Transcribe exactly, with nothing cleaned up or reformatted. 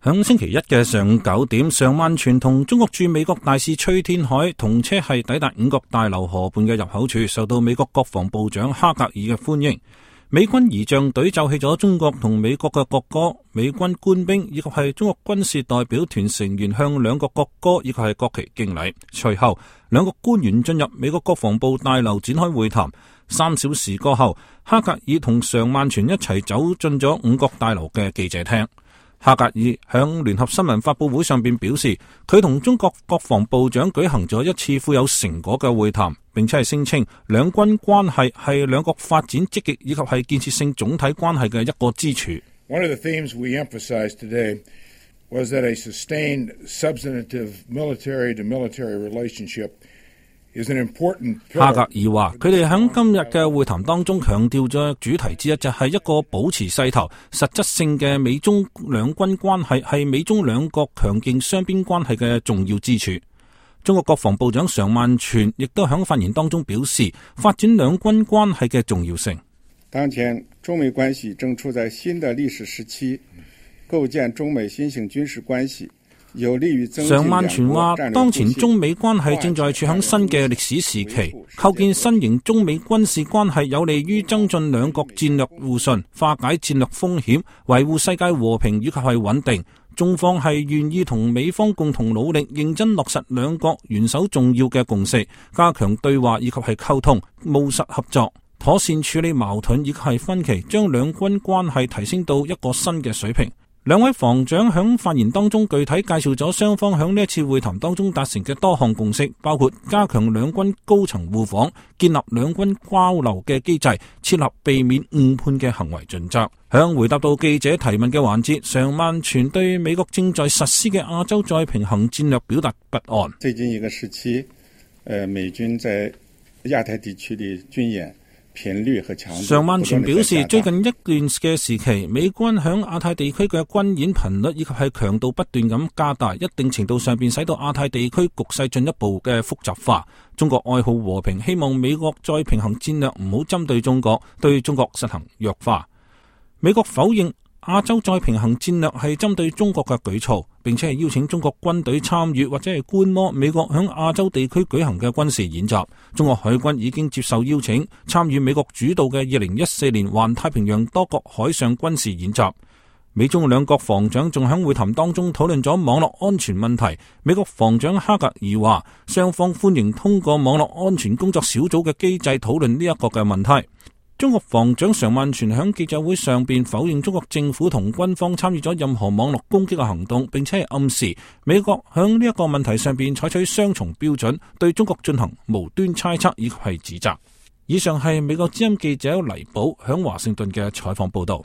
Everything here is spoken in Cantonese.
響星期一嘅上午九點，常萬全同中國駐美國大使崔天凱同車係抵達五角大樓河畔嘅入口處，受到美國國防部長哈格爾嘅歡迎。美軍儀仗隊奏起咗中國同美國嘅國歌，美軍官兵以及係中國軍事代表團成員向兩國國歌以及係國旗敬禮。隨後，兩個官員進入美國國防部大樓展開會談。三小時過後，哈格爾同常萬全一齊走進咗五角大樓嘅記者廳。哈格爾響聯合新聞發佈會上邊表示，佢同中國國防部長舉行咗一次富有成果嘅會談，並且係聲稱兩軍關係係兩國發展積極以及係建設性總體關係嘅一個支柱。 One of the themes we emphasized today was that a sustained substantive military to military relationship 哈格爾話：佢哋喺今日嘅會談當中強調咗主題之一，就係一個保持勢頭、實質性嘅美中兩軍關係係美中兩國強勁雙邊關係嘅重要支柱。中國國防部長常萬全亦都喺發言當中表示，發展兩軍關係嘅重要性。 當前中美關係正處在新的歷史時期，構建中美新型軍事關係。 常萬全話，當前中美關係正在處喺新嘅歷史時期，構建新型中美軍事關係有利於增進兩國戰略互信，化解戰略風險，維護世界和平以及係穩定。中方係願意同美方共同努力，認真落實兩國元首重要嘅共識，加強對話以及係溝通，務實合作，妥善處理矛盾以及係分歧，將兩軍關係提升到一個新嘅水平。兩位防長響發言當中具體介紹咗雙方響呢一次會談當中達成嘅多項共識，包括加強兩軍高層互訪，建立兩軍交流嘅機制，設立避免誤判嘅行為準則。響回答到記者提問嘅環節，常萬全對美國正在實施嘅亞洲再平衡戰略表達不安。 最近一個時期，呃，美軍在亞太地區的軍演頻率和強度。 常萬全表示，最近一段嘅時期，美軍響亞太地區嘅軍演頻率以及係強度不斷咁加大，一定程度上邊使到亞太地區局勢進一步嘅複雜化。中國愛好和平，希望美國再平衡戰略唔好針對中國，對中國實行弱化。美國否認亞洲再平衡戰略係針對中國嘅舉措，並且係邀請中國軍隊參與或者係觀摩美國響亞洲地區舉行嘅軍事演習。中國海軍已經接受邀請，參與美國主導嘅二零一四年環太平洋多國海上軍事演習。美中兩國防長仲喺會談當中討論咗網絡安全問題。美國防長哈格爾話，雙方歡迎通過網絡安全工作小組嘅機制討論呢一個嘅問題。中國防長常萬全喺記者會上邊否認中國政府同軍方參與咗任何網絡攻擊嘅行動，並且係暗示美國喺呢一個問題上邊採取雙重標準，對中國進行無端猜測以及係指責。以上係美國之音記者黎寶喺華盛頓嘅採訪報道。